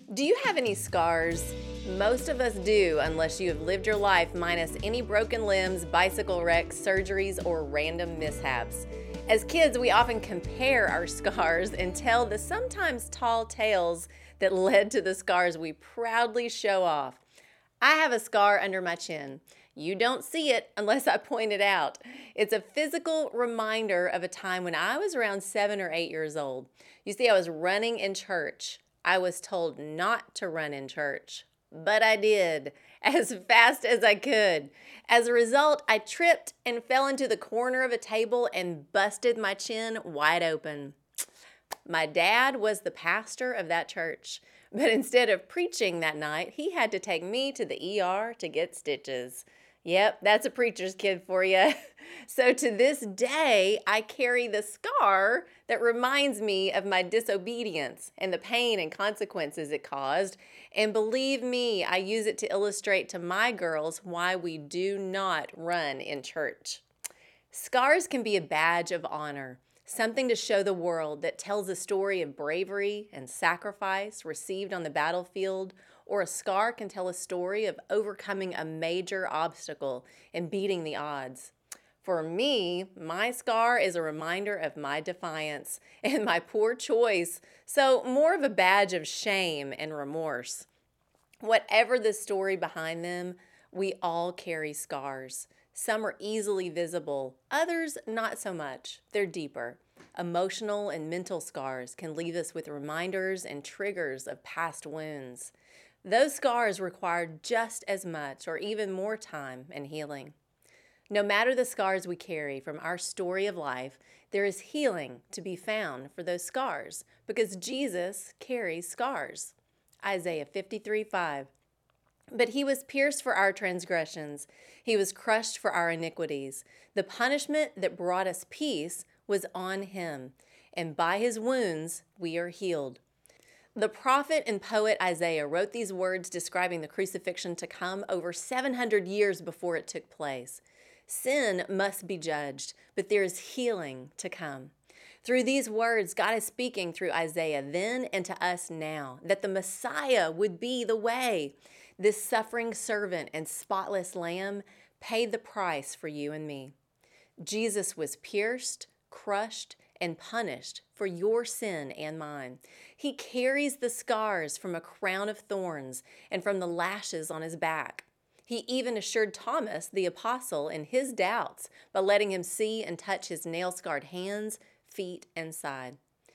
Do you have any scars? Most of us do, unless you have lived your life minus any broken limbs, bicycle wrecks, surgeries, or random mishaps. As kids, we often compare our scars and tell the sometimes tall tales that led to the scars we proudly show off. I have a scar under my chin. You don't see it unless I point it out. It's a physical reminder of a time when I was around 7 or 8 years old. You see, I was running in church. I was told not to run in church, but I did as fast as I could. As a result, I tripped and fell into the corner of a table and busted my chin wide open. My dad was the pastor of that church, but instead of preaching that night, he had to take me to the ER to get stitches. Yep, that's a preacher's kid for you. So to this day, I carry the scar that reminds me of my disobedience and the pain and consequences it caused. And believe me, I use it to illustrate to my girls why we do not run in church. Scars can be a badge of honor, something to show the world that tells a story of bravery and sacrifice received on the battlefield, or a scar can tell a story of overcoming a major obstacle and beating the odds. For me, my scar is a reminder of my defiance and my poor choice, so more of a badge of shame and remorse. Whatever the story behind them, we all carry scars. Some are easily visible, others not so much. They're deeper. Emotional and mental scars can leave us with reminders and triggers of past wounds. Those scars require just as much or even more time and healing. No matter the scars we carry from our story of life, there is healing to be found for those scars because Jesus carries scars. Isaiah 53:5. But he was pierced for our transgressions. He was crushed for our iniquities. The punishment that brought us peace was on him, and by his wounds we are healed. The prophet and poet Isaiah wrote these words describing the crucifixion to come over 700 years before it took place. Sin must be judged, but there is healing to come. Through these words, God is speaking through Isaiah then and to us now, that the Messiah would be the way. This suffering servant and spotless lamb paid the price for you and me. Jesus was pierced, crushed, and punished for your sin and mine. He carries the scars from a crown of thorns and from the lashes on his back. He even assured Thomas, the apostle, in his doubts by letting him see and touch his nail-scarred hands, feet, and side.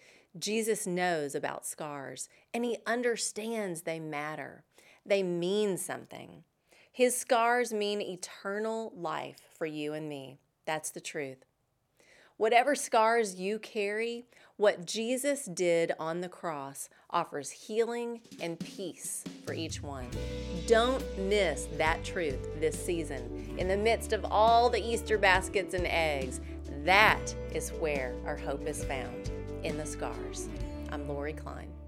Jesus knows about scars, and he understands they matter. They mean something. His scars mean eternal life for you and me. That's the truth. Whatever scars you carry, what Jesus did on the cross offers healing and peace for each one. Don't miss that truth this season. In the midst of all the Easter baskets and eggs, that is where our hope is found, in the scars. I'm Lori Klein.